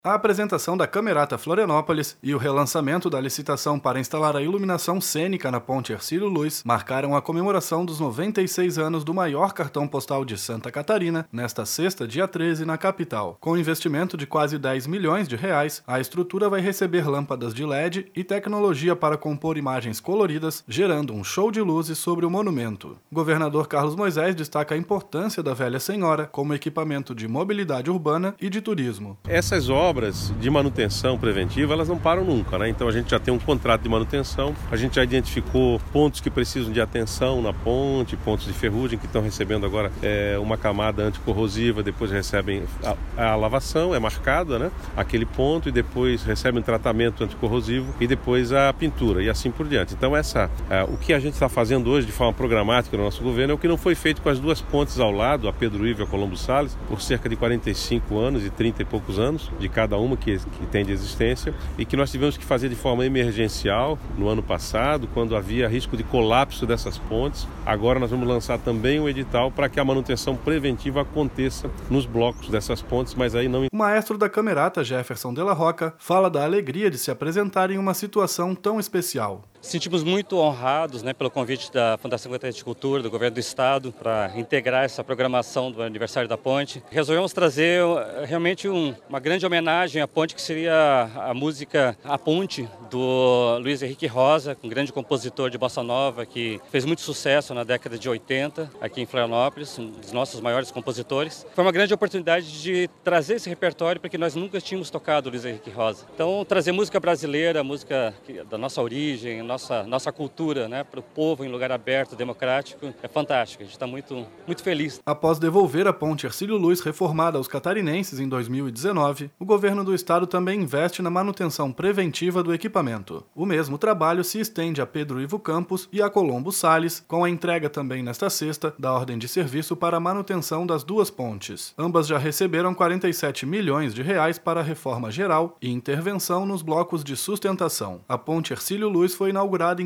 A apresentação da Camerata Florianópolis e o relançamento da licitação para instalar a iluminação cênica na ponte Hercílio Luz marcaram a comemoração dos 96 anos do maior cartão postal de Santa Catarina, nesta sexta, dia 13, na capital. Com investimento de quase 10 milhões de reais, a estrutura vai receber lâmpadas de LED e tecnologia para compor imagens coloridas, gerando um show de luzes sobre o monumento. O governador Carlos Moisés destaca a importância da Velha Senhora como equipamento de mobilidade urbana e de turismo. Essas obras de manutenção preventiva, elas não param nunca, né? Então a gente já tem um contrato de manutenção, a gente já identificou pontos que precisam de atenção na ponte, pontos de ferrugem que estão recebendo agora uma camada anticorrosiva, depois recebem a lavação, é marcada, né? Aquele ponto, e depois recebem um tratamento anticorrosivo e depois a pintura e assim por diante. Então o que a gente está fazendo hoje de forma programática no nosso governo é o que não foi feito com as duas pontes ao lado, a Pedro Ivo e a Colombo Salles, por cerca de 45 anos e 30 e poucos anos, de cada uma que tem de existência, e que nós tivemos que fazer de forma emergencial no ano passado, quando havia risco de colapso dessas pontes. Agora nós vamos lançar também um edital para que a manutenção preventiva aconteça nos blocos dessas pontes, mas aí não... O maestro da Camerata, Jefferson de la Roca, fala da alegria de se apresentar em uma situação tão especial. Sentimos muito honrados, pelo convite da Fundação Secretaria de Cultura, do Governo do Estado, para integrar essa programação do aniversário da ponte. Resolvemos trazer realmente uma grande homenagem à ponte, que seria a música A Ponte, do Luiz Henrique Rosa, um grande compositor de bossa nova que fez muito sucesso na década de 80 aqui em Florianópolis, um dos nossos maiores compositores. Foi uma grande oportunidade de trazer esse repertório, porque nós nunca tínhamos tocado Luiz Henrique Rosa. Então, trazer música brasileira, música da nossa origem, nossa cultura, para o povo em lugar aberto, democrático, é fantástico. A gente está muito feliz. Após devolver a ponte Hercílio Luz reformada aos catarinenses em 2019, o governo do estado também investe na manutenção preventiva do equipamento. O mesmo trabalho se estende a Pedro Ivo Campos e a Colombo Salles, com a entrega também nesta sexta da ordem de serviço para a manutenção das duas pontes. Ambas já receberam 47 milhões de reais para a reforma geral e intervenção nos blocos de sustentação. A ponte Hercílio Luz foi inaugurada em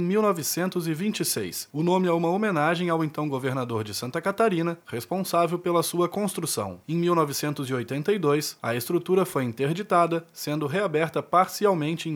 1926. O nome é uma homenagem ao então governador de Santa Catarina, responsável pela sua construção. Em 1982, a estrutura foi interditada, sendo reaberta parcialmente em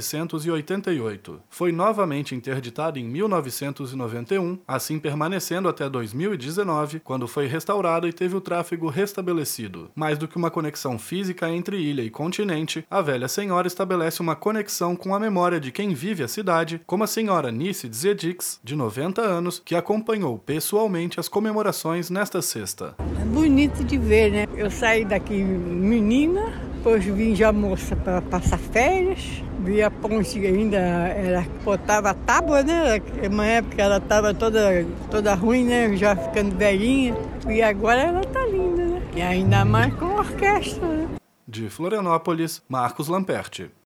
1988. Foi novamente interditada em 1991, assim permanecendo até 2019, quando foi restaurada e teve o tráfego restabelecido. Mais do que uma conexão física entre ilha e continente, a Velha Senhora estabelece uma conexão com a memória de quem vive a cidade, como a senhora Nice Dzedix, de 90 anos, que acompanhou pessoalmente as comemorações nesta sexta. É bonito de ver, né? Eu saí daqui menina, depois vim já moça para passar férias, vi a ponte ainda, ela botava a tábua, né? Uma época ela estava toda ruim, né? Já ficando velhinha, e agora ela tá linda, né? E ainda mais com orquestra, né? De Florianópolis, Marcos Lamperti.